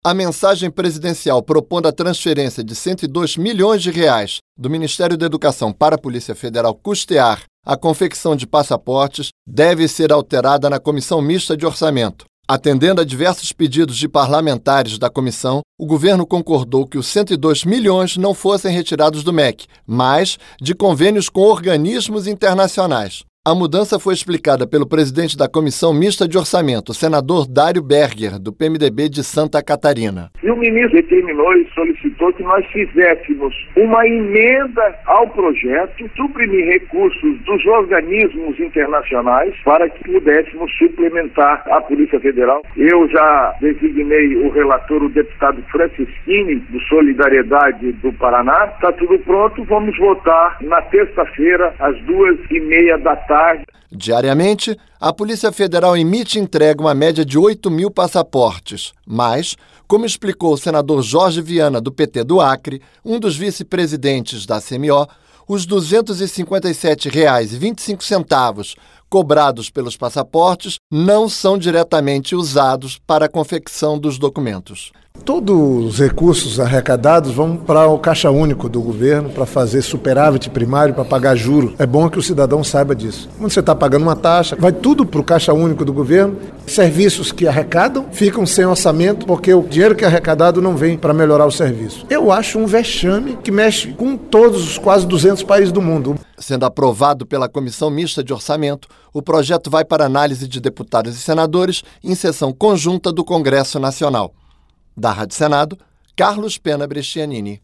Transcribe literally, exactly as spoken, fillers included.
A mensagem presidencial propondo a transferência de cento e dois milhões de reais do Ministério da Educação para a Polícia Federal custear a confecção de passaportes deve ser alterada na Comissão Mista de Orçamento. Atendendo a diversos pedidos de parlamentares da comissão, o governo concordou que os cento e dois milhões não fossem retirados do M E C, mas de convênios com organismos internacionais. A mudança foi explicada pelo presidente da Comissão Mista de Orçamento, o senador Dário Berger, do P M D B de Santa Catarina. E o ministro determinou e solicitou que nós fizéssemos uma emenda ao projeto, suprimir recursos dos organismos internacionais para que pudéssemos suplementar a Polícia Federal. Eu já designei o relator, o deputado Francisquini, do Solidariedade do Paraná. Está tudo pronto, vamos votar na terça-feira, às duas e meia da tarde. Diariamente, a Polícia Federal emite e entrega uma média de oito mil passaportes, mas, como explicou o senador Jorge Viana, do P T do Acre, um dos vice-presidentes da C M O, os duzentos e cinquenta e sete reais e vinte e cinco centavos cobrados pelos passaportes não são diretamente usados para a confecção dos documentos. Todos os recursos arrecadados vão para o caixa único do governo, para fazer superávit primário, para pagar juro. É bom que o cidadão saiba disso. Quando você está pagando uma taxa, vai tudo para o caixa único do governo. Serviços que arrecadam ficam sem orçamento, porque o dinheiro que é arrecadado não vem para melhorar o serviço. Eu acho um vexame que mexe com todos os quase duzentos países do mundo. Sendo aprovado pela Comissão Mista de Orçamento, o projeto vai para análise de deputados e senadores em sessão conjunta do Congresso Nacional. Da Rádio Senado, Carlos Pena Brescianini.